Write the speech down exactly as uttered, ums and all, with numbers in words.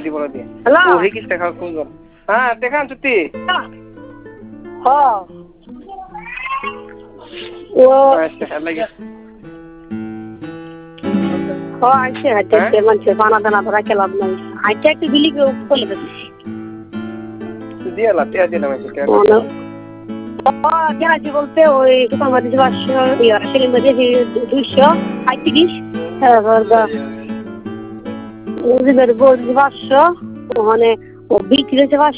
di bola dia. Hello. Oh, hikis tekal kungo. Ah, tekan cuti. Oh. Oh. Ah, tekal lagi. Oh, আইছে হাতে তে মানুষ বানা দানা ধরা খেলাম নাই আইছে একটু বিলি বলে দিচ্ছি দিয়া লা তে দিলাম আইছে কে ও গ্যারাজি বলতে ওই সুপার মার্কেটে পাঁচশো ইয়া সেলিম মার্কেটে দুইশো পঁয়ত্রিশ তারপর ওদের বলছি পাঁচশো ওখানে ও বিক্রি হচ্ছে